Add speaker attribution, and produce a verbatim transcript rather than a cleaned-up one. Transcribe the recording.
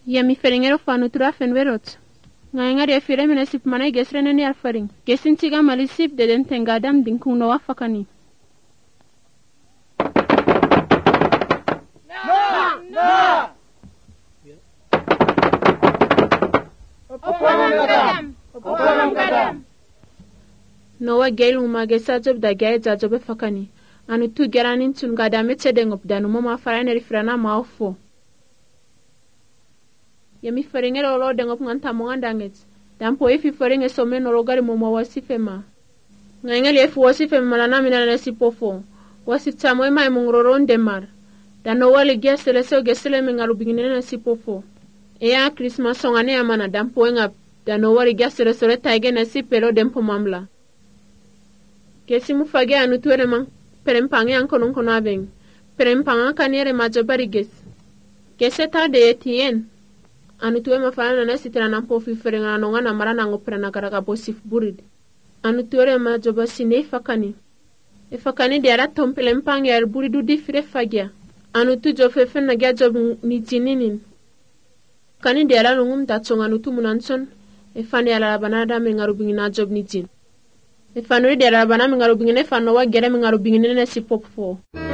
Speaker 1: Yami feringero fanu tura fenwerot. Ngayangari ya fire mena sip mana gesrene ni alfaring. Gesin tiga malisip de den tengadam dinkung no wafakani.
Speaker 2: Na! Na! Opolam gadam! Opolam gadam!
Speaker 1: Nowa gelu magesa job da gaya jajobe fakani. Anu tu geranin tun gadame tedengop danu mama farane rifrana maofo. Yami feringero lo dengop nganta mongandanget. Dampo ifi feringe some no logari momo wasifema. Ngayangeli efu wasifema malana mina nasi pofo. Wasif tamo ema imungroron demar. Dano wali gesele seo gesele mengarubingine nasi pofo. Eya Christmas songane amana dampo engap. Dano wali gesele sore taige nasi pelo dempo mamla. Kesi mufage anu tuere mang. Perempange ankonon kono abeng. Perempanga kaniere majobari ges. Kese tarde etien. Anu tuwe mafana na sitira na mpofi ferenga nonga na mara na ngopera na karaka bosif burid. Anu tuwe majoba sine fakani. E fakani di ara tompele mpange ar buridu di fire fagia. Anu tu jofefe na gya job ni jininin. Kani di ara lungum tatsong anu tu munanson. E fani ala banada mengarubingi na job ni jin. E fanuri di ara banada mengarubingi ne fanowa gere mengarubingi ne si popfo.